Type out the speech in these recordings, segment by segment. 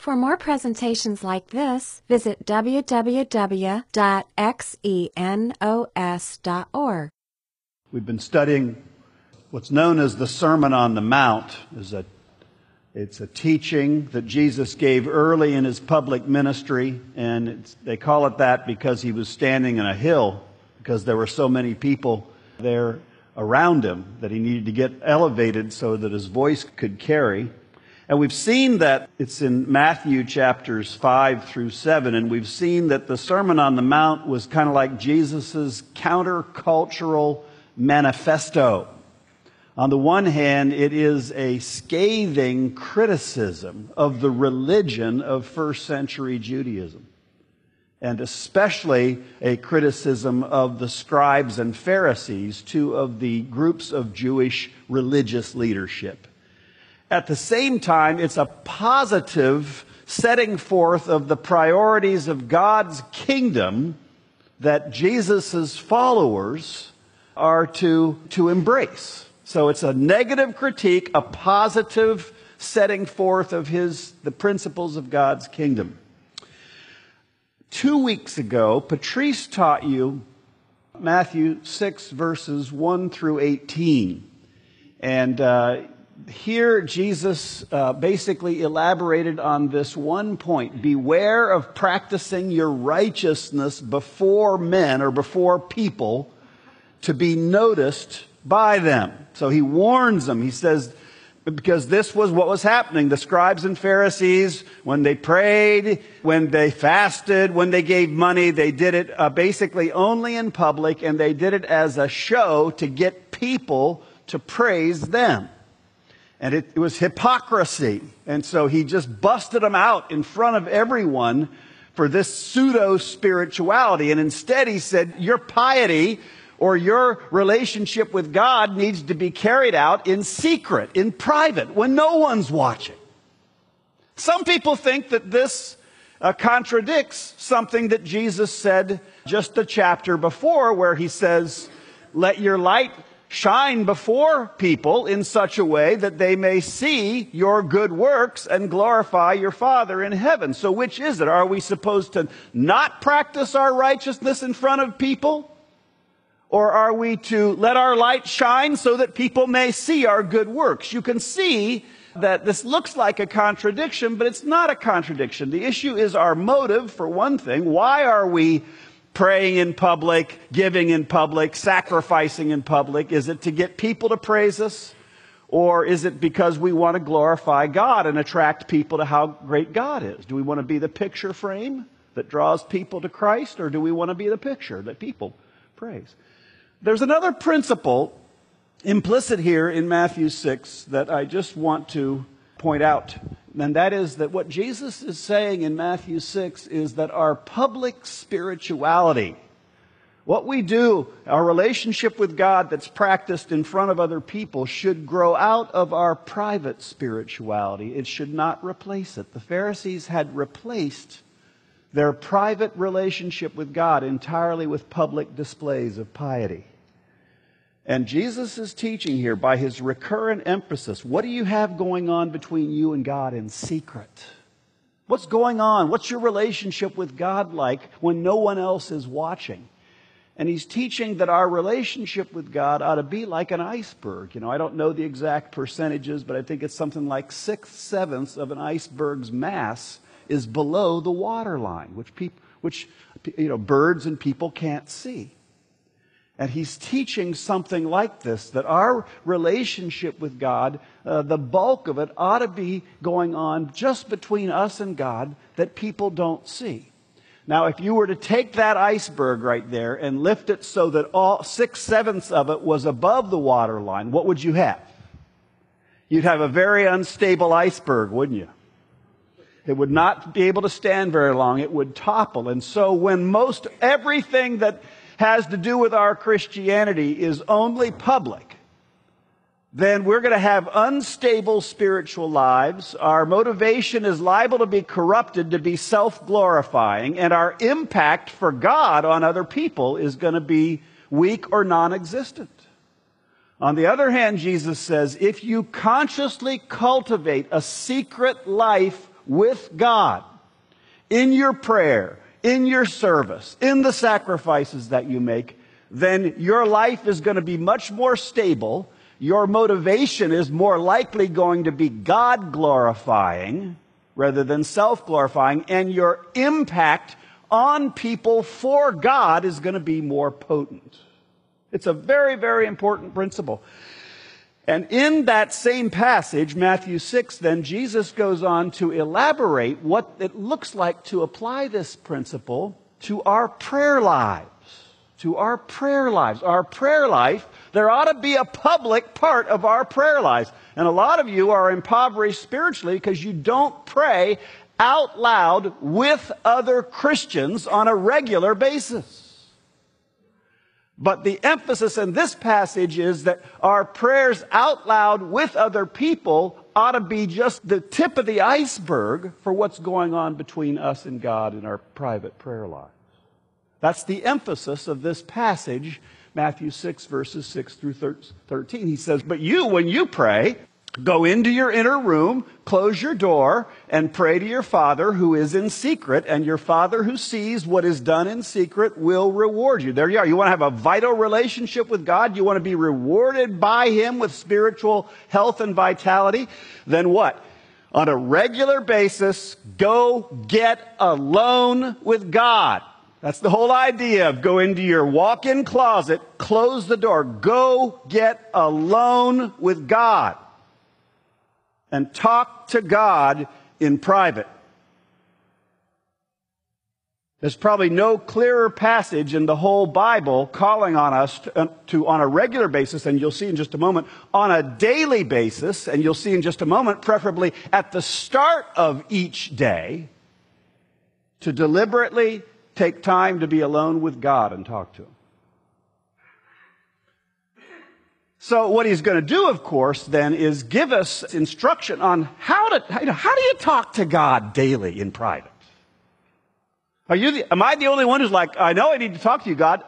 For more presentations like this, visit www.xenos.org. We've been studying what's known as the Sermon on the Mount. It's a teaching that Jesus gave early in his public ministry, and they call it that because he was standing on a hill, because there were so many people there around him that he needed to get elevated so that his voice could carry. And we've seen that it's in Matthew chapters 5 through 7, and we've seen that the Sermon on the Mount was kind of like Jesus' countercultural manifesto. On the one hand, it is a scathing criticism of the religion of first century Judaism, and especially a criticism of the scribes and Pharisees, two of the groups of Jewish religious leadership. At the same time, it's a positive setting forth of the priorities of God's kingdom that Jesus' followers are to embrace. So it's a negative critique, a positive setting forth of the principles of God's kingdom. 2 weeks ago, Patrice taught you Matthew 6, verses 1 through 18. And here Jesus basically elaborated on this one point. Beware of practicing your righteousness before men or before people to be noticed by them. So he warns them. He says, because this was what was happening. The scribes and Pharisees, when they prayed, when they fasted, when they gave money, they did it basically only in public, and they did it as a show to get people to praise them. And it was hypocrisy. And so he just busted them out in front of everyone for this pseudo-spirituality. And instead he said, your piety or your relationship with God needs to be carried out in secret, in private, when no one's watching. Some people think that this contradicts something that Jesus said just a chapter before, where he says, let your light shine before people in such a way that they may see your good works and glorify your Father in heaven. So which is it? Are we supposed to not practice our righteousness in front of people? Or are we to let our light shine so that people may see our good works? You can see that this looks like a contradiction, but it's not a contradiction. The issue is our motive, for one thing. Why are we praying in public, giving in public, sacrificing in public? Is it to get people to praise us? Or is it because we want to glorify God and attract people to how great God is? Do we want to be the picture frame that draws people to Christ? Or do we want to be the picture that people praise? There's another principle implicit here in Matthew 6 that I just want to point out. And that is that what Jesus is saying in Matthew 6 is that our public spirituality, what we do, our relationship with God that's practiced in front of other people, should grow out of our private spirituality. It should not replace it. The Pharisees had replaced their private relationship with God entirely with public displays of piety. And Jesus is teaching here by his recurrent emphasis, what do you have going on between you and God in secret? What's going on? What's your relationship with God like when no one else is watching? And he's teaching that our relationship with God ought to be like an iceberg. You know, I don't know the exact percentages, but I think it's something like 6/7 of an iceberg's mass is below the waterline, which birds and people can't see. And he's teaching something like this, that our relationship with God, the bulk of it ought to be going on just between us and God that people don't see. Now, if you were to take that iceberg right there and lift it so that all 6/7 of it was above the waterline, what would you have? You'd have a very unstable iceberg, wouldn't you? It would not be able to stand very long. It would topple. And so when most everything that has to do with our Christianity is only public, then we're going to have unstable spiritual lives. Our motivation is liable to be corrupted, to be self-glorifying, and our impact for God on other people is going to be weak or non-existent. On the other hand, Jesus says, if you consciously cultivate a secret life with God in your prayer, in your service, in the sacrifices that you make, then your life is going to be much more stable. Your motivation is more likely going to be God-glorifying rather than self-glorifying, and your impact on people for God is going to be more potent. It's a very, very important principle. And in that same passage, Matthew 6, then, Jesus goes on to elaborate what it looks like to apply this principle to our prayer lives. To our prayer lives. Our prayer life, there ought to be a public part of our prayer lives. And a lot of you are impoverished spiritually because you don't pray out loud with other Christians on a regular basis. But the emphasis in this passage is that our prayers out loud with other people ought to be just the tip of the iceberg for what's going on between us and God in our private prayer lives. That's the emphasis of this passage, Matthew 6, verses 6 through 13. He says, but you, when you pray, go into your inner room, close your door, and pray to your Father who is in secret, and your Father who sees what is done in secret will reward you. There you are. You want to have a vital relationship with God? You want to be rewarded by Him with spiritual health and vitality? Then what? On a regular basis, go get alone with God. That's the whole idea of go into your walk-in closet, close the door, go get alone with God and talk to God in private. There's probably no clearer passage in the whole Bible calling on us to on a regular basis, and you'll see in just a moment, on a daily basis, and you'll see in just a moment, preferably at the start of each day, to deliberately take time to be alone with God and talk to Him. So what He's going to do, of course, then, is give us instruction on how do you talk to God daily in private? Am I the only one who's like, I know I need to talk to you, God.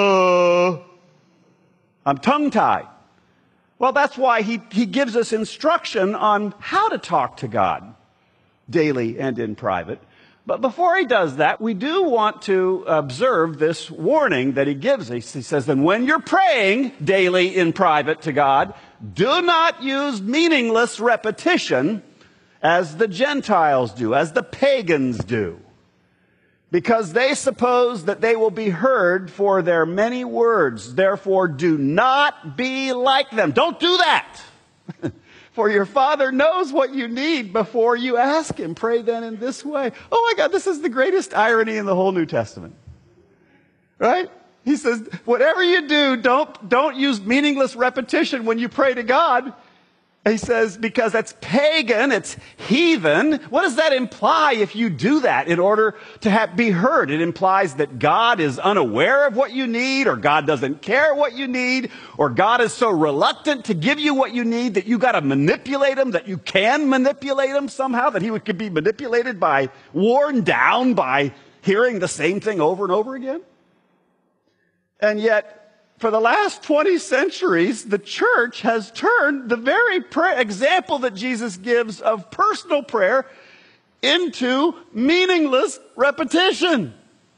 I'm tongue-tied. Well, that's why He gives us instruction on how to talk to God daily and in private. But before He does that, we do want to observe this warning that He gives. He says, then when you're praying daily in private to God, do not use meaningless repetition as the Gentiles do, as the pagans do, because they suppose that they will be heard for their many words. Therefore, do not be like them. Don't do that. For your Father knows what you need before you ask Him. Pray then in this way. Oh my God, this is the greatest irony in the whole New Testament. Right? He says, whatever you do, don't use meaningless repetition when you pray to God. He says, because that's pagan, it's heathen. What does that imply if you do that in order to be heard? It implies that God is unaware of what you need, or God doesn't care what you need, or God is so reluctant to give you what you need that you got to manipulate Him, that you can manipulate Him somehow, that He could be manipulated by, worn down by hearing the same thing over and over again. And yet, for the last 20 centuries, the church has turned the very example that Jesus gives of personal prayer into meaningless repetition.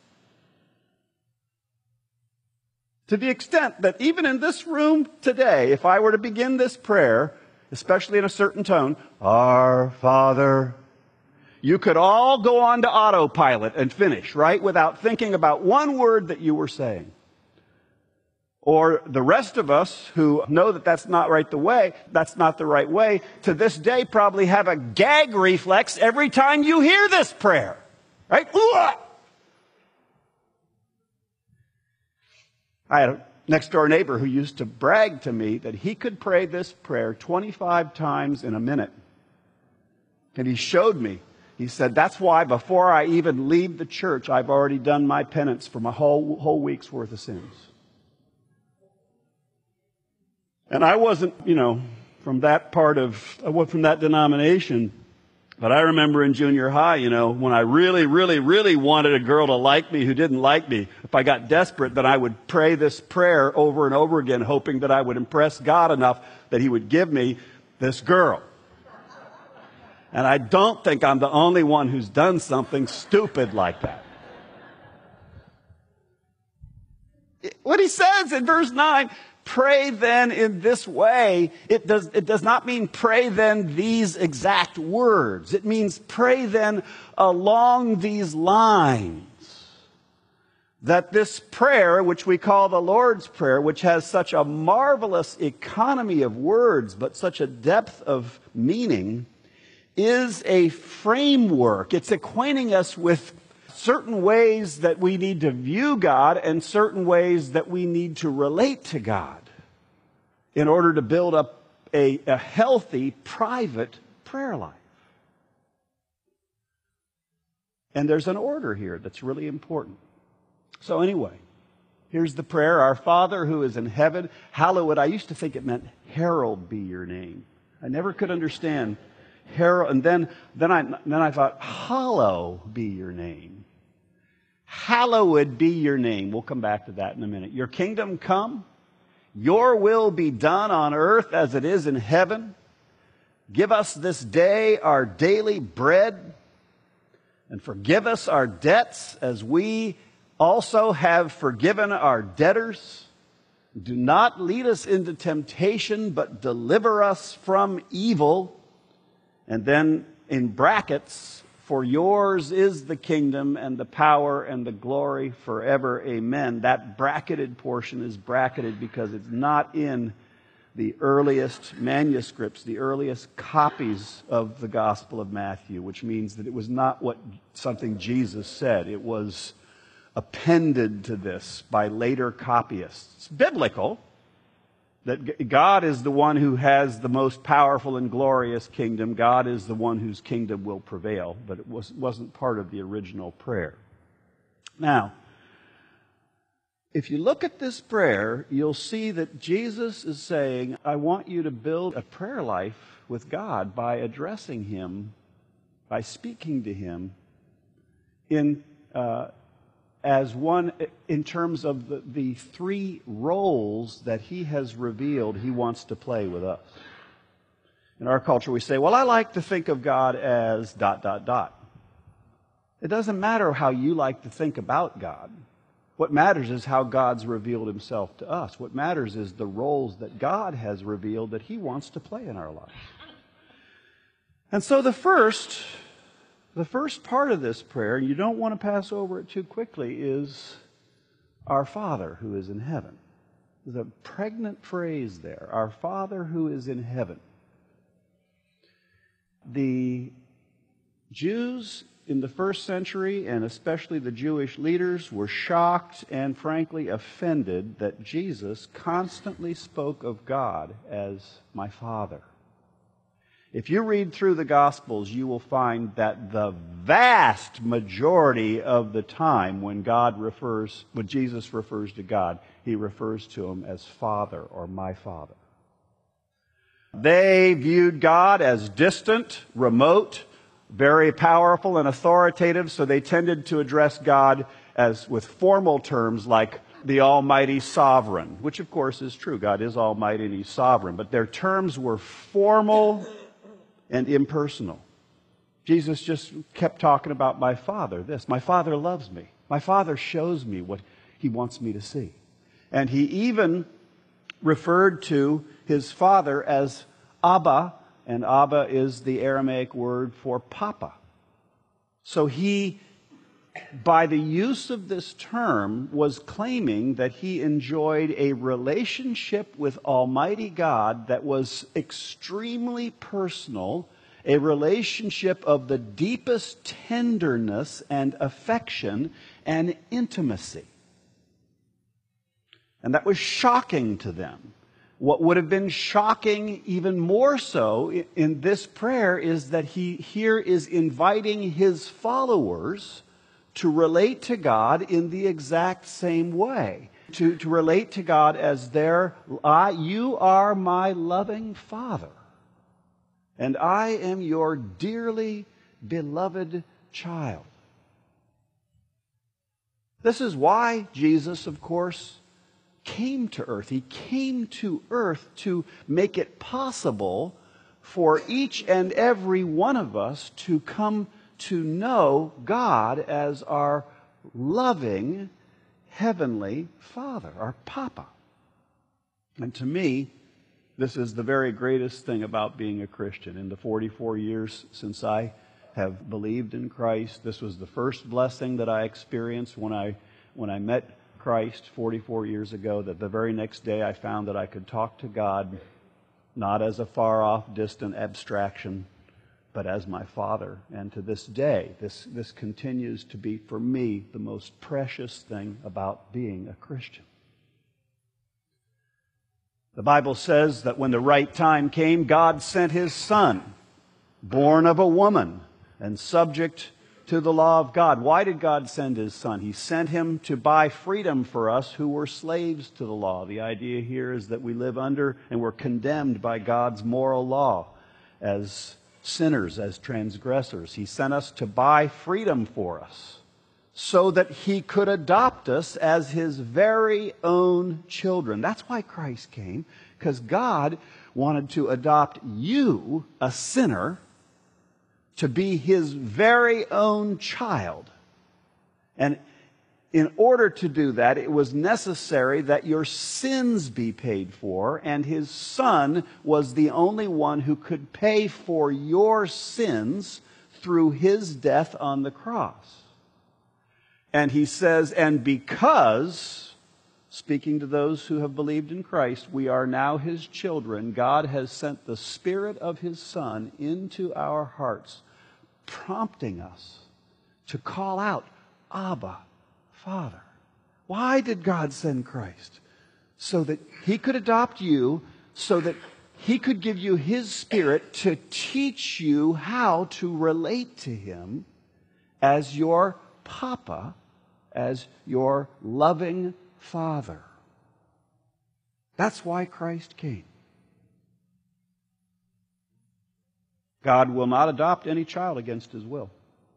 To the extent that even in this room today, if I were to begin this prayer, especially in a certain tone, Our Father, you could all go on to autopilot and finish, right? Without thinking about one word that you were saying. Or the rest of us who know that that's not the right way, to this day probably have a gag reflex every time you hear this prayer. Right? I had a next door neighbor who used to brag to me that he could pray this prayer 25 times in a minute. And he showed me. He said, that's why before I even leave the church, I've already done my penance for my whole week's worth of sins. And I wasn't, from that denomination. But I remember in junior high, when I really, really, really wanted a girl to like me who didn't like me, if I got desperate, then I would pray this prayer over and over again, hoping that I would impress God enough that He would give me this girl. And I don't think I'm the only one who's done something stupid like that. What he says in verse 9, pray then in this way, it does not mean pray then these exact words. It means pray then along these lines. That this prayer, which we call the Lord's Prayer, which has such a marvelous economy of words, but such a depth of meaning, is a framework. It's acquainting us with certain ways that we need to view God and certain ways that we need to relate to God in order to build up a healthy, private prayer life. And there's an order here that's really important. So anyway, here's the prayer. Our Father who is in heaven, hallowed. I used to think it meant herald be your name. I never could understand herald. And then I thought, hallow be your name. Hallowed be your name. We'll come back to that in a minute. Your kingdom come. Your will be done on earth as it is in heaven. Give us this day our daily bread. And forgive us our debts as we also have forgiven our debtors. Do not lead us into temptation, but deliver us from evil. And then in brackets, for yours is the kingdom and the power and the glory forever. Amen. That bracketed portion is bracketed because it's not in the earliest manuscripts, the earliest copies of the Gospel of Matthew, which means that it was not something Jesus said. It was appended to this by later copyists. It's biblical that God is the one who has the most powerful and glorious kingdom. God is the one whose kingdom will prevail, but it wasn't part of the original prayer. Now, if you look at this prayer, you'll see that Jesus is saying, I want you to build a prayer life with God by addressing Him, by speaking to Him as one in terms of the three roles that He has revealed He wants to play with us. In our culture, we say, well, I like to think of God as ... It doesn't matter how you like to think about God. What matters is how God's revealed Himself to us. What matters is the roles that God has revealed that He wants to play in our lives. And so the first part of this prayer, and you don't want to pass over it too quickly, is our Father who is in heaven. There's a pregnant phrase there. Our Father who is in heaven. The Jews in the first century, and especially the Jewish leaders, were shocked and frankly offended that Jesus constantly spoke of God as my Father. If you read through the Gospels, you will find that the vast majority of the time when Jesus refers to God, He refers to Him as Father or my Father. They viewed God as distant, remote, very powerful and authoritative, so they tended to address God with formal terms like the Almighty Sovereign, which of course is true. God is Almighty and He's sovereign, but their terms were formal and impersonal. Jesus just kept talking about my Father, this. My Father loves me. My Father shows me what He wants me to see. And He even referred to His Father as Abba, and Abba is the Aramaic word for Papa. So He, by the use of this term, was claiming that He enjoyed a relationship with Almighty God that was extremely personal, a relationship of the deepest tenderness and affection and intimacy. And that was shocking to them. What would have been shocking even more so in this prayer is that He here is inviting His followers to relate to God in the exact same way. To relate to God as you are my loving Father, and I am your dearly beloved child. This is why Jesus, of course, came to earth. He came to earth to make it possible for each and every one of us to come to know God as our loving Heavenly Father, our Papa. And to me, this is the very greatest thing about being a Christian. In the 44 years since I have believed in Christ, this was the first blessing that I experienced when I met Christ 44 years ago, that the very next day I found that I could talk to God not as a far-off, distant abstraction, but as my Father. And to this day, this continues to be, for me, the most precious thing about being a Christian. The Bible says that when the right time came, God sent His Son, born of a woman and subject to the law of God. Why did God send His Son? He sent Him to buy freedom for us who were slaves to the law. The idea here is that we live under and we're condemned by God's moral law as sinners, as transgressors. He sent us to buy freedom for us so that He could adopt us as His very own children. That's why Christ came, because God wanted to adopt you, a sinner, to be His very own child. And in order to do that, it was necessary that your sins be paid for, and His Son was the only one who could pay for your sins through His death on the cross. And He says, and because, speaking to those who have believed in Christ, we are now His children, God has sent the Spirit of His Son into our hearts, prompting us to call out, Abba, Father. Why did God send Christ? So that He could adopt you, so that He could give you His Spirit to teach you how to relate to Him as your Papa, as your loving Father. That's why Christ came. God will not adopt any child against His will.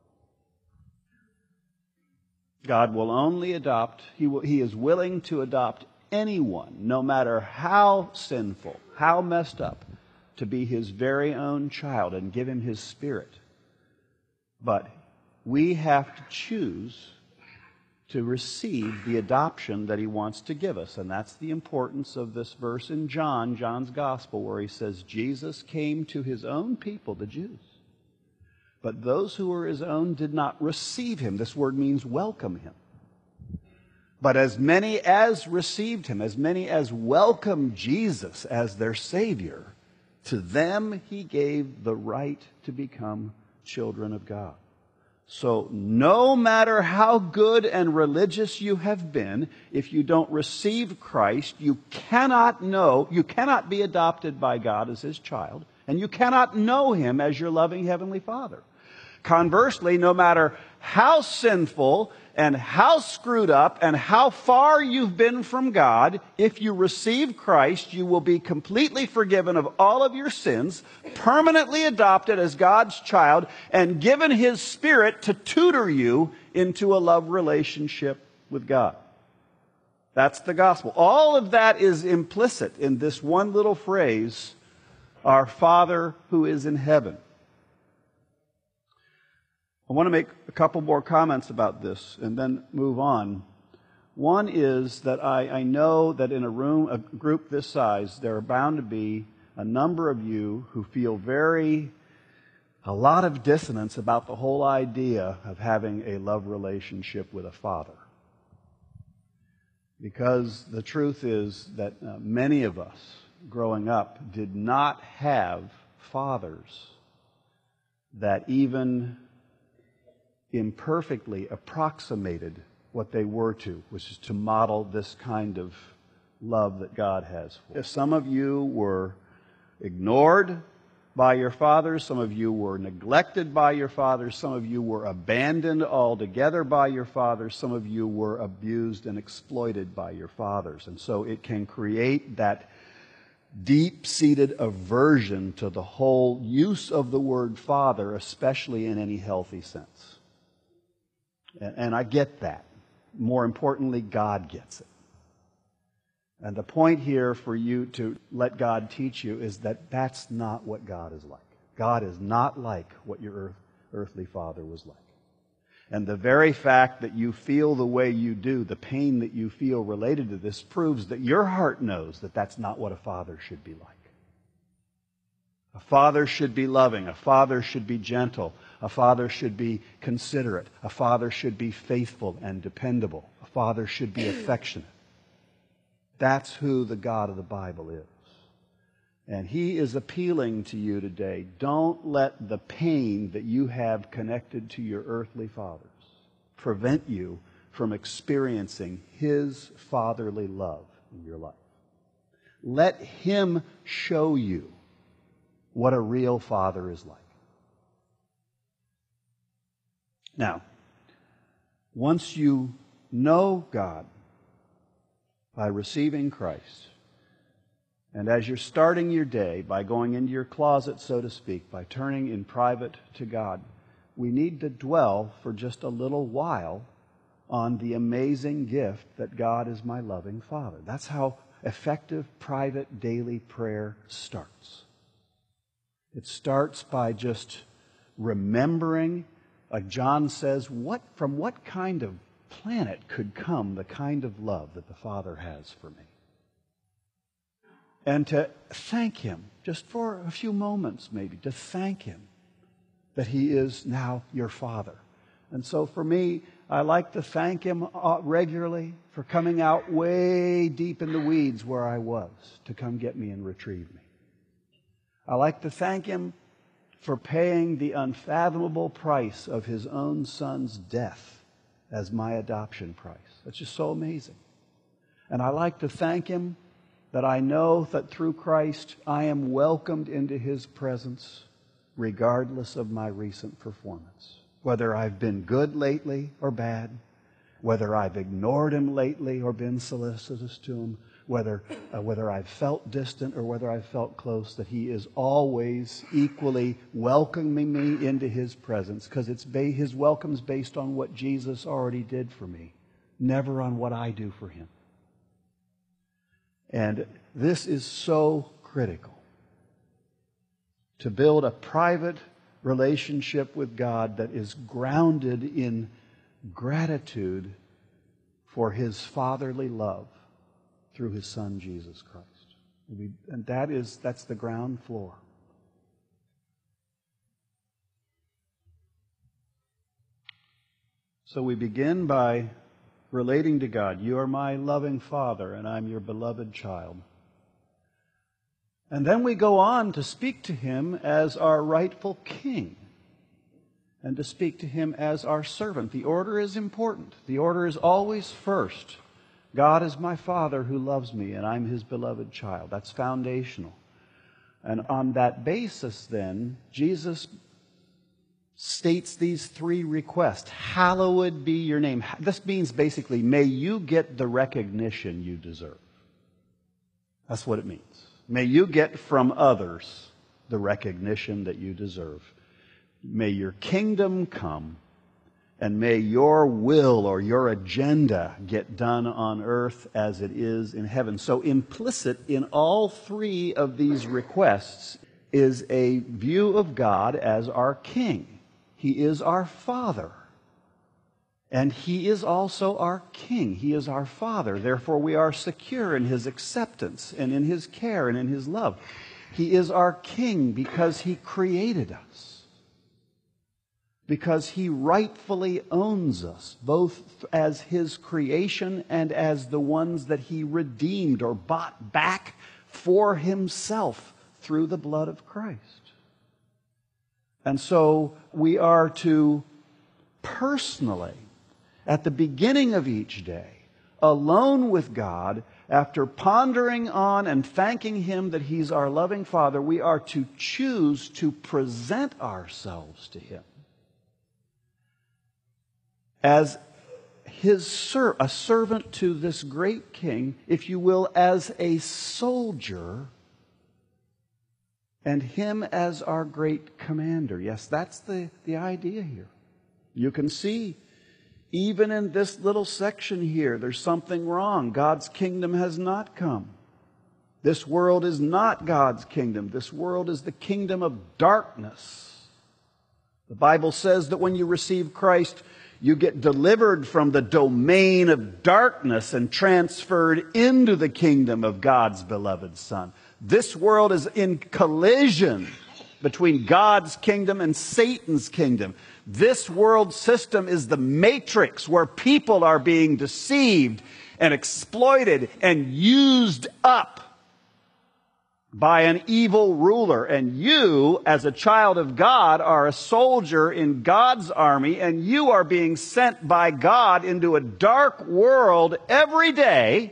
God will only adopt, He is willing to adopt anyone, no matter how sinful, how messed up, to be His very own child and give him His Spirit. But we have to choose to receive the adoption that He wants to give us. And that's the importance of this verse in John's Gospel, where He says, Jesus came to His own people, the Jews. But those who were His own did not receive Him. This word means welcome Him. But as many as received Him, as many as welcomed Jesus as their Savior, to them He gave the right to become children of God. So no matter how good and religious you have been, if you don't receive Christ, you cannot be adopted by God as His child, and you cannot know Him as your loving Heavenly Father. Conversely, no matter how sinful and how screwed up and how far you've been from God, if you receive Christ, you will be completely forgiven of all of your sins, permanently adopted as God's child, and given His Spirit to tutor you into a love relationship with God. That's the gospel. All of that is implicit in this one little phrase, our Father who is in heaven. I want to make a couple more comments about this and then move on. One is that I know that in a group this size, there are bound to be a number of you who feel a lot of dissonance about the whole idea of having a love relationship with a father. Because the truth is that many of us growing up did not have fathers that even imperfectly approximated what they were to, which is to model this kind of love that God has for us. Some of you were ignored by your fathers, some of you were neglected by your fathers, some of you were abandoned altogether by your fathers, some of you were abused and exploited by your fathers. And so it can create that deep-seated aversion to the whole use of the word father, especially in any healthy sense. And I get that. More importantly, God gets it. And the point here for you to let God teach you is that that's not what God is like. God is not like what your earthly father was like. And the very fact that you feel the way you do, the pain that you feel related to this, proves that your heart knows that that's not what a father should be like. A father should be loving. A father should be gentle. A father should be considerate. A father should be faithful and dependable. A father should be affectionate. That's who the God of the Bible is. And He is appealing to you today. Don't let the pain that you have connected to your earthly fathers prevent you from experiencing His fatherly love in your life. Let Him show you what a real father is like. Now, once you know God by receiving Christ, and as you're starting your day by going into your closet, so to speak, by turning in private to God, we need to dwell for just a little while on the amazing gift that God is my loving Father. That's how effective private daily prayer starts. It starts by just remembering, like John says, from what kind of planet could come the kind of love that the Father has for me. And to thank Him, just for a few moments maybe, to thank Him that He is now your Father. And so for me, I like to thank Him regularly for coming out way deep in the weeds where I was to come get me and retrieve me. I like to thank Him for paying the unfathomable price of His own Son's death as my adoption price. That's just so amazing. And I like to thank Him that I know that through Christ I am welcomed into His presence regardless of my recent performance. Whether I've been good lately or bad, whether I've ignored Him lately or been solicitous to Him, whether I've felt distant or whether I've felt close, that He is always equally welcoming me into His presence, because His welcome's based on what Jesus already did for me, never on what I do for Him. And this is so critical, to build a private relationship with God that is grounded in gratitude for His fatherly love through His Son, Jesus Christ. And that's the ground floor. So we begin by relating to God. You are my loving Father, and I'm your beloved child. And then we go on to speak to Him as our rightful King, and to speak to Him as our servant. The order is important. The order is always first. God is my Father who loves me, and I'm His beloved child. That's foundational. And on that basis, then, Jesus states these three requests. Hallowed be your name. This means basically, may you get the recognition you deserve. That's what it means. May you get from others the recognition that you deserve. May your kingdom come, and may your will or your agenda get done on earth as it is in heaven. So implicit in all three of these requests is a view of God as our King. He is our Father. And He is also our King. He is our Father. Therefore, we are secure in His acceptance and in His care and in His love. He is our King because He created us. Because He rightfully owns us, both as His creation and as the ones that He redeemed or bought back for Himself through the blood of Christ. And so we are to personally, at the beginning of each day, alone with God, after pondering on and thanking Him that He's our loving Father, we are to choose to present ourselves to Him as a servant to this great King, if you will, as a soldier, and Him as our great commander. Yes, that's the idea here. You can see Even in this little section here, there's something wrong. God's kingdom has not come. This world is not God's kingdom. This world is the kingdom of darkness. The Bible says that when you receive Christ, you get delivered from the domain of darkness and transferred into the kingdom of God's beloved Son. This world is in collision between God's kingdom and Satan's kingdom. This world system is the matrix where people are being deceived and exploited and used up by an evil ruler. And you, as a child of God, are a soldier in God's army, and you are being sent by God into a dark world every day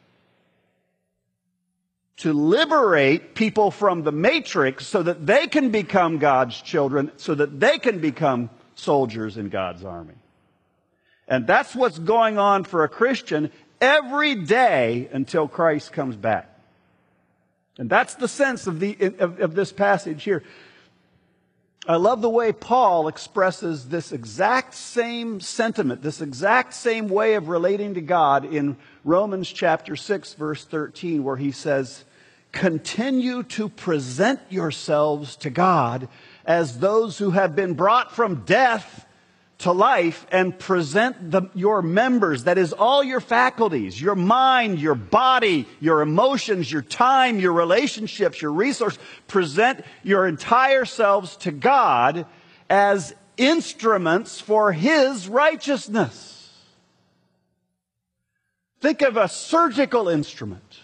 to liberate people from the matrix so that they can become God's children, so that they can become soldiers in God's army. And that's what's going on for a Christian every day until Christ comes back. And that's the sense of this passage here. I love the way Paul expresses this exact same sentiment, this exact same way of relating to God in Romans chapter 6, verse 13, where he says, "Continue to present yourselves to God as those who have been brought from death to life, and present your members," that is all your faculties, your mind, your body, your emotions, your time, your relationships, your resources, present your entire selves to God as instruments for His righteousness. Think of a surgical instrument.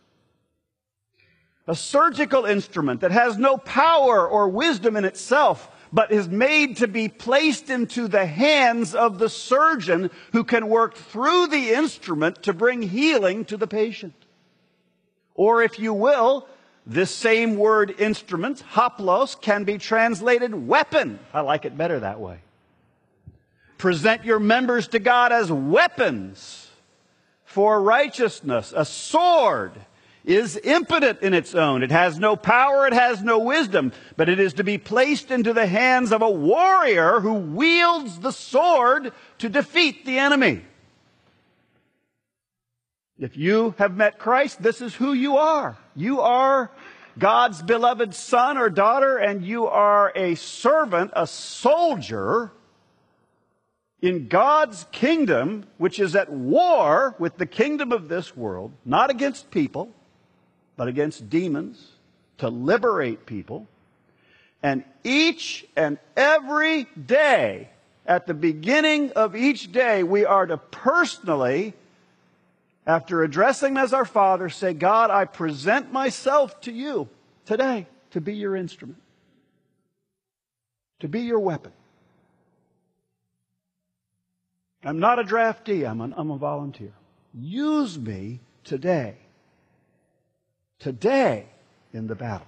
A surgical instrument that has no power or wisdom in itself, but is made to be placed into the hands of the surgeon who can work through the instrument to bring healing to the patient. Or if you will, this same word instrument, hoplos, can be translated weapon. I like it better that way. Present your members to God as weapons for righteousness. A sword is impotent in its own. It has no power, it has no wisdom, but it is to be placed into the hands of a warrior who wields the sword to defeat the enemy. If you have met Christ, this is who you are. You are God's beloved son or daughter, and you are a servant, a soldier in God's kingdom, which is at war with the kingdom of this world, not against people, but against demons, to liberate people. And each and every day, at the beginning of each day, we are to personally, after addressing Him as our Father, say, "God, I present myself to you today to be your instrument, to be your weapon. I'm not a draftee, I'm a volunteer. Use me today in the battle."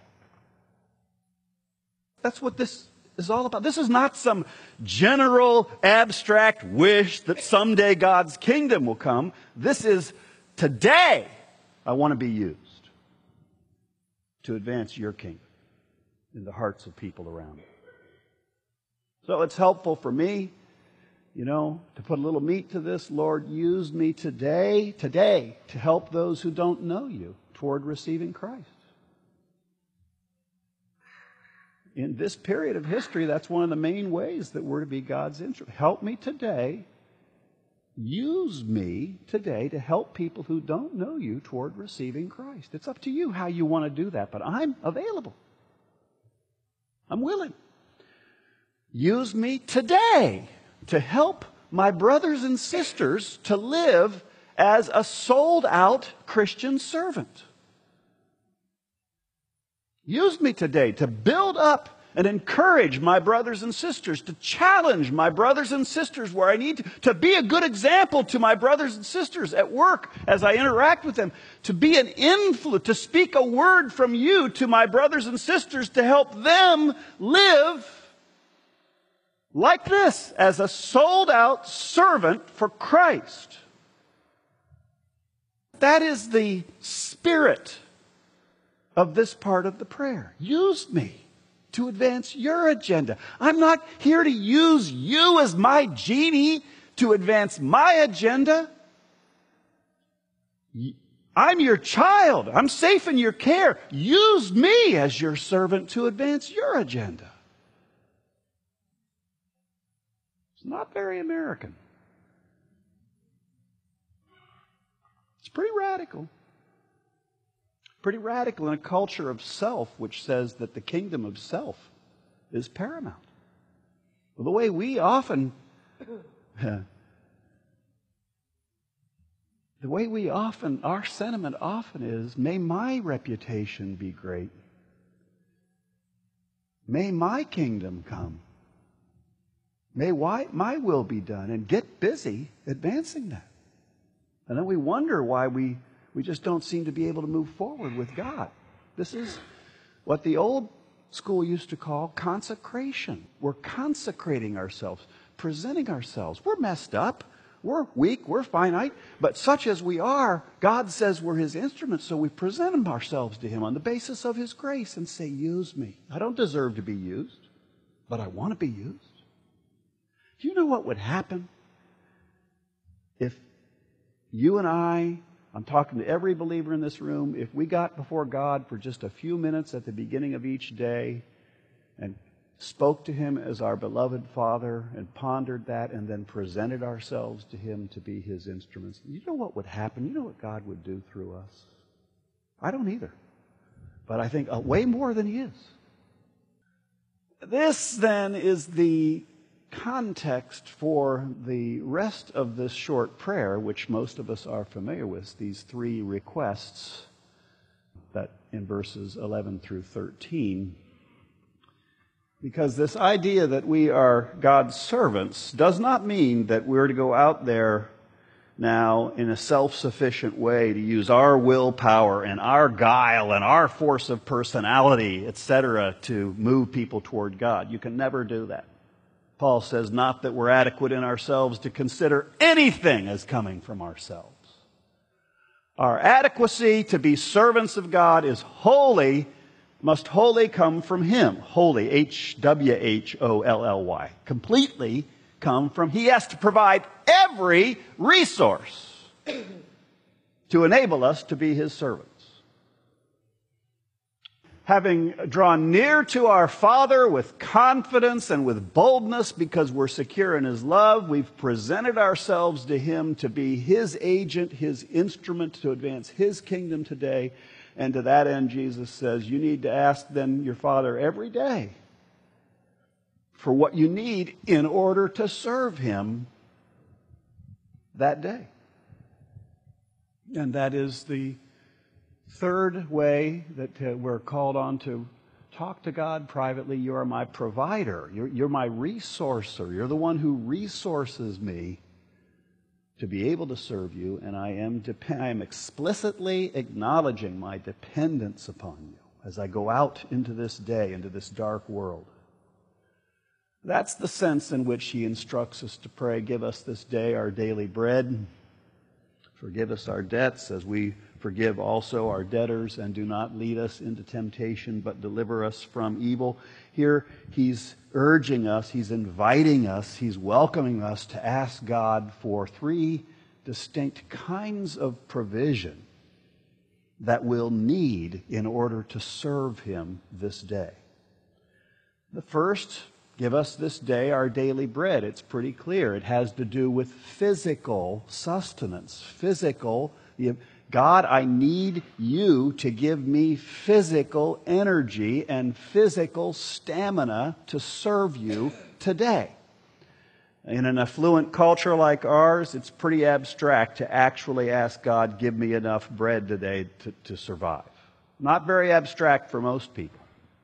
That's what this is all about. This is not some general abstract wish that someday God's kingdom will come. This is today I want to be used to advance your kingdom in the hearts of people around me. So it's helpful for me, to put a little meat to this. Lord, use me today to help those who don't know you toward receiving Christ. In this period of history, that's one of the main ways that we're to be God's instrument. Help me today. Use me today to help people who don't know you toward receiving Christ. It's up to you how you want to do that, but I'm available. I'm willing. Use me today to help my brothers and sisters to live as a sold-out Christian servant. Use me today to build up and encourage my brothers and sisters, to challenge my brothers and sisters where I need to be a good example to my brothers and sisters at work as I interact with them, to be an influence, to speak a word from you to my brothers and sisters to help them live like this, as a sold-out servant for Christ. That is the spirit of this part of the prayer. Use me to advance your agenda. I'm not here to use you as my genie to advance my agenda? I'm your child. I'm safe in your care. Use me as your servant to advance your agenda. It's not very American. It's pretty radical. Pretty radical in a culture of self which says that the kingdom of self is paramount. Well, the way we often our sentiment often is, may my reputation be great. May my kingdom come. May my will be done, and get busy advancing that. And then we wonder why we just don't seem to be able to move forward with God. This is what the old school used to call consecration. We're consecrating ourselves, presenting ourselves. We're messed up. We're weak. We're finite. But such as we are, God says we're His instruments, so we present ourselves to Him on the basis of His grace and say, use me. I don't deserve to be used, but I want to be used. Do you know what would happen if you and I'm talking to every believer in this room, if we got before God for just a few minutes at the beginning of each day and spoke to Him as our beloved Father and pondered that and then presented ourselves to Him to be His instruments, you know what would happen? You know what God would do through us? I don't either. But I think way more than He is. This then is the context for the rest of this short prayer, which most of us are familiar with, these three requests that in verses 11 through 13. Because this idea that we are God's servants does not mean that we're to go out there now in a self-sufficient way to use our willpower and our guile and our force of personality, etc., to move people toward God. You can never do that. Paul says not that we're adequate in ourselves to consider anything as coming from ourselves. Our adequacy to be servants of God is must wholly come from Him. Wholly, H-W-H-O-L-L-Y. Completely come from He has to provide every resource to enable us to be His servants. Having drawn near to our Father with confidence and with boldness because we're secure in His love, we've presented ourselves to Him to be His agent, His instrument to advance His kingdom today. And to that end, Jesus says, you need to ask then your Father every day for what you need in order to serve Him that day. And that is the third way that we're called on to talk to God privately. You are my provider. You're my resourcer. You're the one who resources me to be able to serve you, and I am explicitly acknowledging my dependence upon you as I go out into this day, into this dark world. That's the sense in which He instructs us to pray, give us this day our daily bread. Forgive us our debts as we forgive also our debtors, and do not lead us into temptation, but deliver us from evil. Here He's urging us, He's inviting us, He's welcoming us to ask God for three distinct kinds of provision that we'll need in order to serve Him this day. The first, give us this day our daily bread. It's pretty clear. It has to do with physical sustenance. God, I need you to give me physical energy and physical stamina to serve you today. In an affluent culture like ours, it's pretty abstract to actually ask God, give me enough bread today to survive. Not very abstract for most people.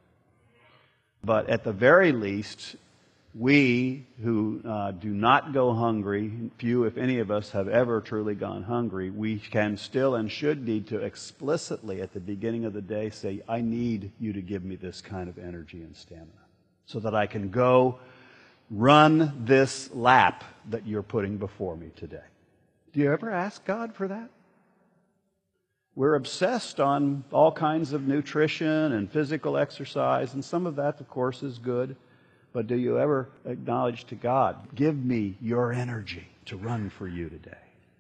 But at the very least, we who do not go hungry, few if any of us have ever truly gone hungry, we can still and should need to explicitly at the beginning of the day say, I need you to give me this kind of energy and stamina so that I can go run this lap that you're putting before me today. Do you ever ask God for that? We're obsessed on all kinds of nutrition and physical exercise, and some of that, of course, is good. But do you ever acknowledge to God, give me your energy to run for you today?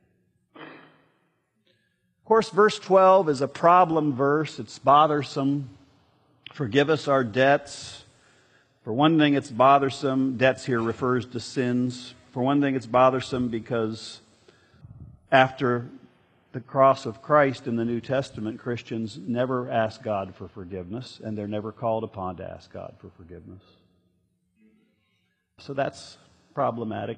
Of course, verse 12 is a problem verse. It's bothersome. Forgive us our debts. For one thing, it's bothersome. Debts here refers to sins. For one thing, it's bothersome because after the cross of Christ in the New Testament, Christians never ask God for forgiveness, and they're never called upon to ask God for forgiveness. So that's problematic.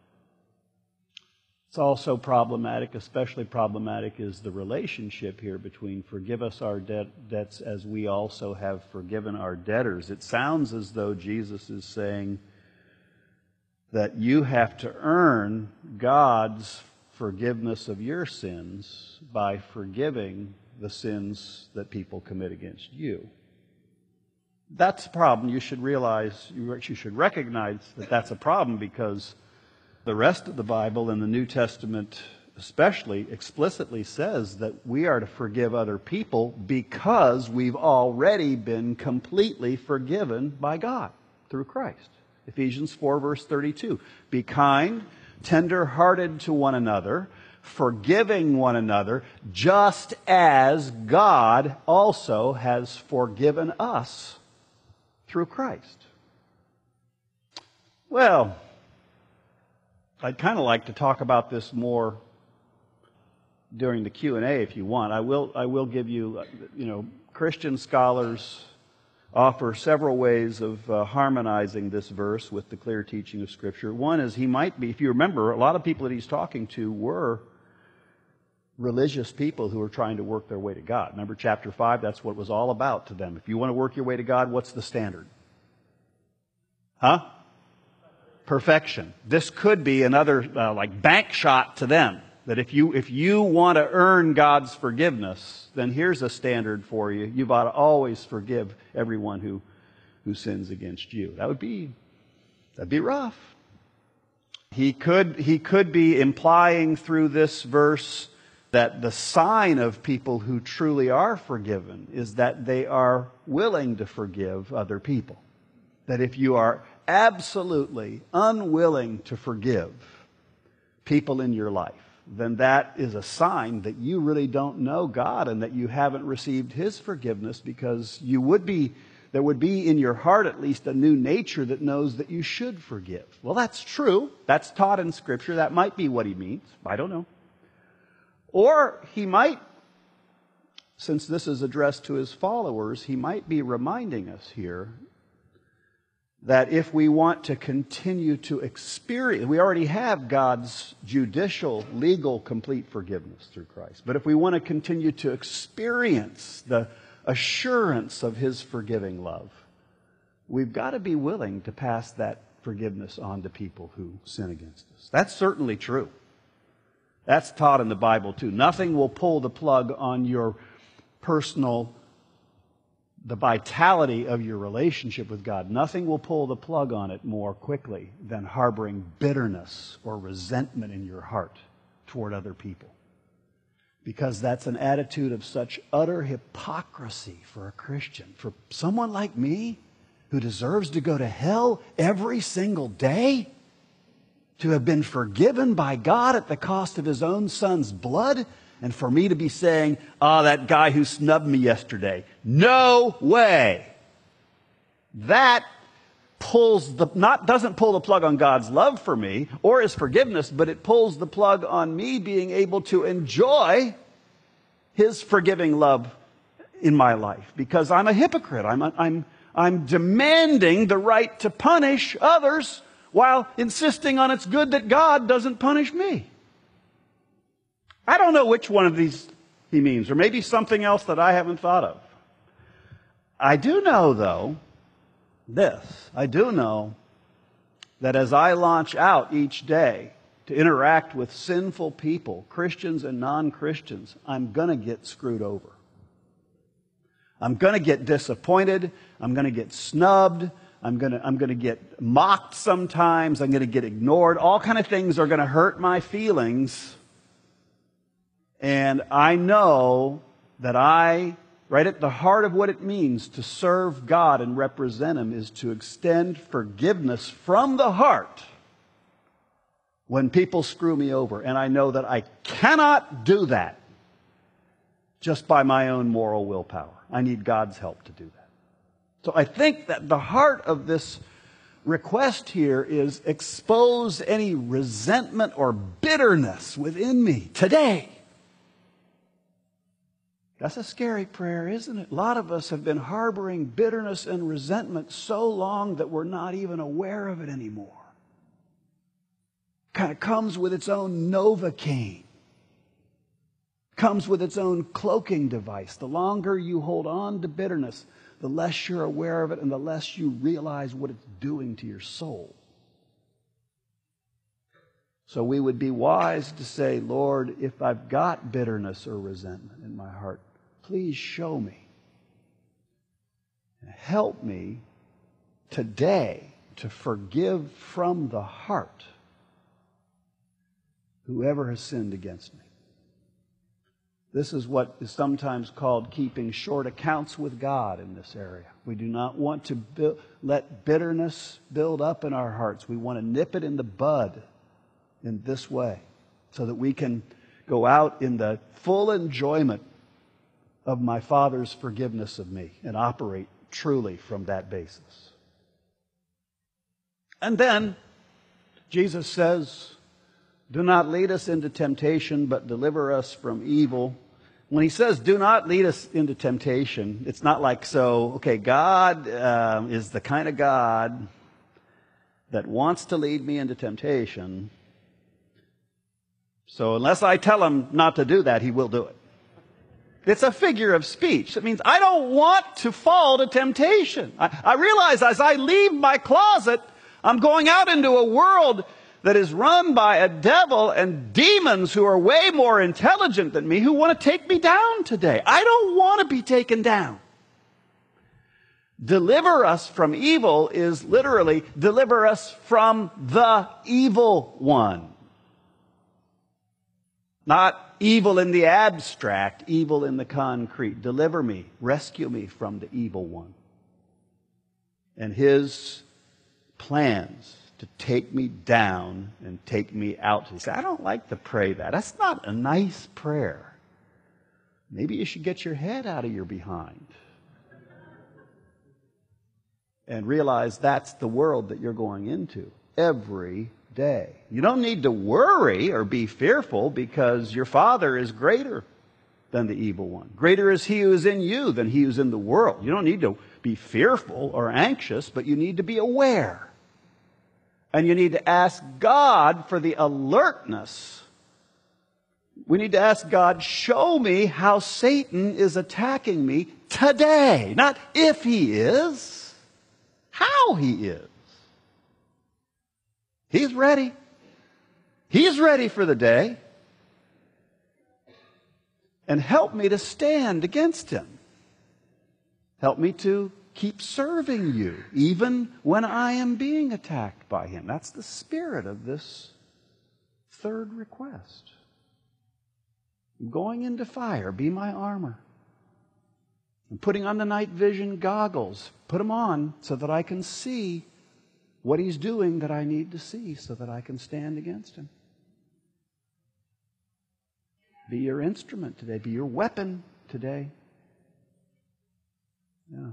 It's also problematic, especially problematic is the relationship here between forgive us our debts as we also have forgiven our debtors. It sounds as though Jesus is saying that you have to earn God's forgiveness of your sins by forgiving the sins that people commit against you. That's a problem. You should realize, you should recognize that that's a problem, because the rest of the Bible and the New Testament especially explicitly says that we are to forgive other people because we've already been completely forgiven by God through Christ. Ephesians 4 verse 32. Be kind, tender-hearted to one another, forgiving one another, just as God also has forgiven us through Christ. Well, I'd kind of like to talk about this more during the Q&A if you want. I will give you, Christian scholars offer several ways of harmonizing this verse with the clear teaching of Scripture. One is he might be, if you remember, a lot of people that he's talking to were religious people who were trying to work their way to God. Remember chapter 5, that's what it was all about to them. If you want to work your way to God, what's the standard? Perfection. This could be another bank shot to them. That if you want to earn God's forgiveness, then here's a standard for you. You've ought to always forgive everyone who sins against you. That'd be rough. He could be implying through this verse that the sign of people who truly are forgiven is that they are willing to forgive other people. That if you are absolutely unwilling to forgive people in your life, then that is a sign that you really don't know God and that you haven't received His forgiveness, because there would be in your heart at least a new nature that knows that you should forgive. Well, that's true. That's taught in Scripture. That might be what he means. I don't know. Or he might, since this is addressed to his followers, he might be reminding us here that if we want to continue to experience, we already have God's judicial, legal, complete forgiveness through Christ. But if we want to continue to experience the assurance of His forgiving love, we've got to be willing to pass that forgiveness on to people who sin against us. That's certainly true. That's taught in the Bible too. Nothing will pull the plug on your the vitality of your relationship with God. Nothing will pull the plug on it more quickly than harboring bitterness or resentment in your heart toward other people. Because that's an attitude of such utter hypocrisy for a Christian. For someone like me, who deserves to go to hell every single day, to have been forgiven by God at the cost of His own Son's blood, and for me to be saying, that guy who snubbed me yesterday. No way. That doesn't pull the plug on God's love for me or His forgiveness, but it pulls the plug on me being able to enjoy His forgiving love in my life. Because I'm a hypocrite. I'm demanding the right to punish others while insisting on it's good that God doesn't punish me. I don't know which one of these he means, or maybe something else that I haven't thought of. I do know, though, I do know that as I launch out each day to interact with sinful people, Christians and non-Christians, I'm going to get screwed over. I'm going to get disappointed. I'm going to get snubbed. I'm going to get mocked sometimes. I'm going to get ignored. All kind of things are going to hurt my feelings. And I know that I right at the heart of what it means to serve God and represent Him is to extend forgiveness from the heart when people screw me over. And I know that I cannot do that just by my own moral willpower. I need God's help to do that. So I think that the heart of this request here is expose any resentment or bitterness within me today. That's a scary prayer, isn't it? A lot of us have been harboring bitterness and resentment so long that we're not even aware of it anymore. Kind of comes with its own Novocaine. Comes with its own cloaking device. The longer you hold on to bitterness, the less you're aware of it and the less you realize what it's doing to your soul. So we would be wise to say, Lord, if I've got bitterness or resentment in my heart, please show me. Help me today to forgive from the heart whoever has sinned against me. This is what is sometimes called keeping short accounts with God in this area. We do not want to let bitterness build up in our hearts. We want to nip it in the bud in this way so that we can go out in the full enjoyment of my Father's forgiveness of me and operate truly from that basis. And then Jesus says, do not lead us into temptation, but deliver us from evil. When he says, do not lead us into temptation, it's not like, God is the kind of God that wants to lead me into temptation. So unless I tell him not to do that, he will do it. It's a figure of speech. It means I don't want to fall to temptation. I realize as I leave my closet, I'm going out into a world that is run by a devil and demons who are way more intelligent than me, who want to take me down today. I don't want to be taken down. Deliver us from evil is literally deliver us from the evil one. Not evil in the abstract, evil in the concrete. Deliver me, rescue me from the evil one and his plans to take me down and take me out. You say, I don't like to pray that. That's not a nice prayer. Maybe you should get your head out of your behind and realize that's the world that you're going into every day. You don't need to worry or be fearful because your Father is greater than the evil one. Greater is He who is in you than he who is in the world. You don't need to be fearful or anxious, but you need to be aware. And you need to ask God for the alertness. We need to ask God, show me how Satan is attacking me today. Not if he is, how he is. He's ready. He's ready for the day. And help me to stand against him. Help me to keep serving you, even when I am being attacked by him. That's the spirit of this third request. Going into fire, be my armor. And putting on the night vision goggles, put them on so that I can see what he's doing that I need to see so that I can stand against him. Be your instrument today. Be your weapon today. Yeah.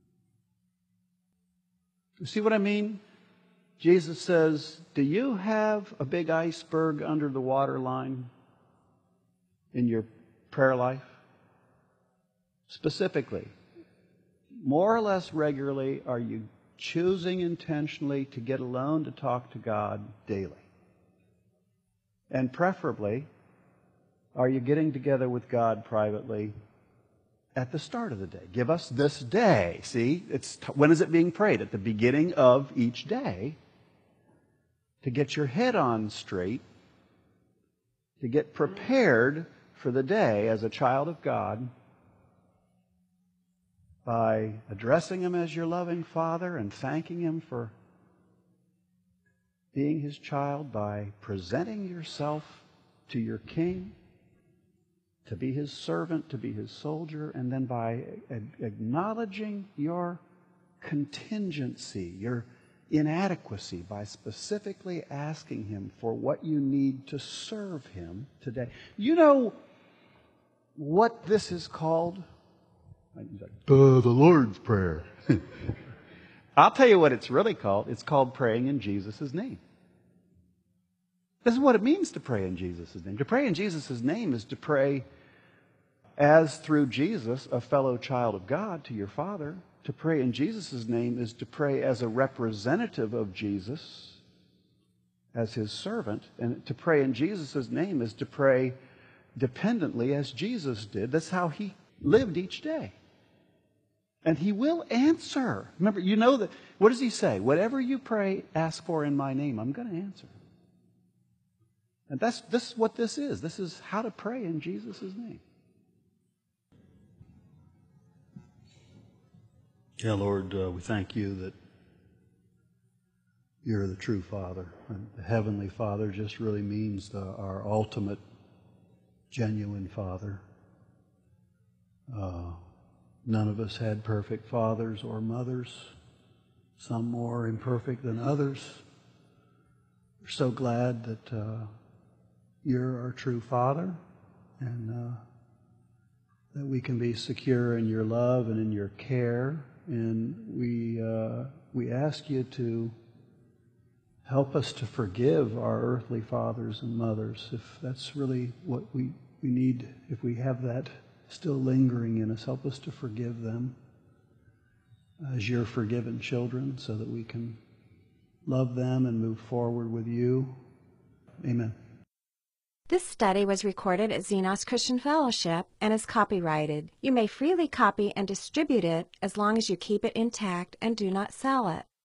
You see what I mean? Jesus says, do you have a big iceberg under the waterline in your prayer life? Specifically, more or less regularly, are you choosing intentionally to get alone to talk to God daily? And preferably, are you getting together with God privately at the start of the day? Give us this day. See, when is it being prayed? At the beginning of each day. To get your head on straight. To get prepared for the day as a child of God. By addressing Him as your loving Father and thanking Him for being His child. By presenting yourself to your King. to be his servant, to be his soldier, and then by acknowledging your contingency, your inadequacy, by specifically asking him for what you need to serve him today. You know what this is called? The Lord's Prayer. I'll tell you what it's really called. It's called praying in Jesus' name. This is what it means to pray in Jesus' name. To pray in Jesus' name is to pray as through Jesus, a fellow child of God, to your Father. To pray in Jesus' name is to pray as a representative of Jesus, as his servant. And to pray in Jesus' name is to pray dependently as Jesus did. That's how he lived each day. And he will answer. Remember, you know that, what does he say? Whatever you pray, ask for in my name, I'm going to answer. And this is what this is. This is how to pray in Jesus' name. Yeah, Lord, we thank you that you're the true Father. And the Heavenly Father just really means our ultimate, genuine Father. None of us had perfect fathers or mothers, some more imperfect than others. We're so glad that you're our true Father, and that we can be secure in your love and in your care. And we ask you to help us to forgive our earthly fathers and mothers, if that's really what we need, if we have that still lingering in us. Help us to forgive them as your forgiven children, so that we can love them and move forward with you. Amen. This study was recorded at Xenos Christian Fellowship and is copyrighted. You may freely copy and distribute it as long as you keep it intact and do not sell it.